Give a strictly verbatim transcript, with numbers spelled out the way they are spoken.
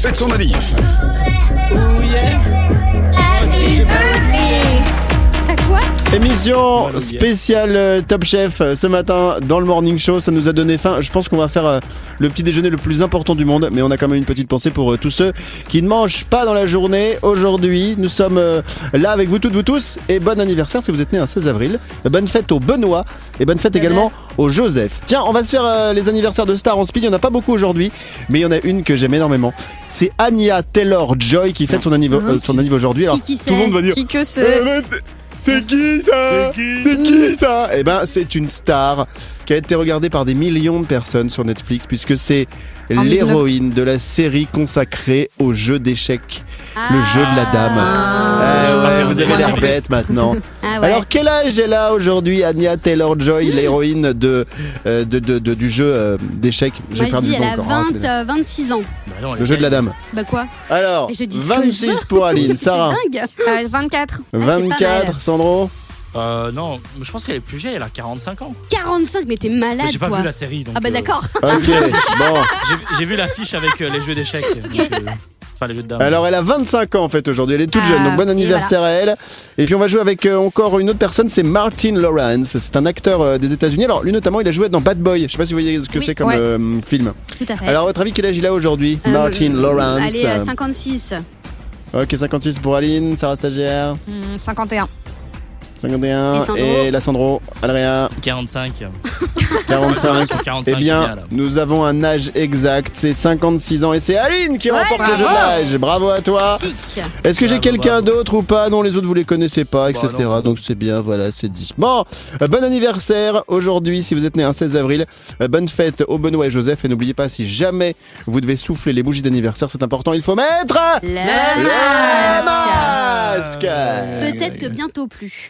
fête son anniv. Oh yeah. Happy birthday. T'as quoi? Émission spéciale euh, Top Chef euh, ce matin dans le Morning Show, ça nous a donné faim. Je pense qu'on va faire euh, le petit déjeuner le plus important du monde, mais on a quand même une petite pensée pour euh, tous ceux qui ne mangent pas dans la journée. Aujourd'hui, nous sommes euh, là avec vous toutes, vous tous, et bon anniversaire si vous êtes né un seize avril. Bonne fête au Benoît et bonne fête également au Joseph. Tiens, on va se faire euh, les anniversaires de stars en speed. Il n'y en a pas beaucoup aujourd'hui, mais il y en a une que j'aime énormément. C'est Anya Taylor-Joy qui fête son anniv euh, son anniv aujourd'hui. Alors, Qui qui tout le monde va dire Qui que c'est? Eh ben, T'es qui ça? T'es qui ça? Eh ben, c'est une star qui a été regardée par des millions de personnes sur Netflix puisque c'est l'héroïne de la série consacrée au jeu d'échecs, Ah. le jeu de la dame. Ah. Eh ouais, vous avez l'air bête maintenant. Ah ouais. Alors, quel âge elle a aujourd'hui, Anya Taylor-Joy, l'héroïne de, euh, de, de, de- du jeu euh, d'échecs? Moi je perdu dis le elle nom a encore. Ah, c'est vingt, bien. euh, vingt-six ans. Bah non, Le jeu de la dame. Bah quoi? Alors, Et je dis ce que je vingt-six veux. pour Aline. C'est Sarah, dingue. Euh, vingt-quatre. vingt-quatre. Sandro, Euh, non, je pense qu'elle est plus vieille, elle a quarante-cinq ans. quarante-cinq, mais t'es malade J'ai pas toi. vu la série. Donc, Ah bah euh, d'accord. ok, bon. j'ai- J'ai vu l'affiche avec euh, les jeux d'échecs. donc, euh, Enfin, les jeux de dames. Alors elle a vingt-cinq ans en fait aujourd'hui, elle est toute Ah, jeune, donc bon et anniversaire à elle. Et puis on va jouer avec euh, encore une autre personne, c'est Martin Lawrence, c'est un acteur euh, des États-Unis. Alors lui notamment il a joué dans Bad Boy, je sais pas si vous voyez ce que Oui. c'est comme Ouais. euh, film. Tout à fait. Alors à votre avis quel âge il a aujourd'hui, Euh, Martin Lawrence? Allez, euh, cinquante-six. Ok, cinquante-six pour Aline, Sarah stagiaire, Hmm, cinquante et un. cinquante et un, Et Sandro et la Sandro, Adrien, quarante-cinq. quarante-cinq. Sur quarante-cinq, Eh c'est bien, là. nous avons un âge exact, c'est cinquante-six ans et c'est Aline qui Ouais, remporte le bravo. jeu de l'âge. Bravo à toi. Chic. Est-ce que j'ai Bravo, quelqu'un bravo. d'autre ou pas? Non, les autres vous les connaissez pas, et cetera. Bah non. Donc c'est bien, voilà, c'est dit. Bon, euh, bon anniversaire aujourd'hui si vous êtes né un seize avril. Euh, bonne fête au Benoît et Joseph. Et n'oubliez pas, si jamais vous devez souffler les bougies d'anniversaire, c'est important, il faut mettre Le le masque. masque. Peut-être que bientôt plus.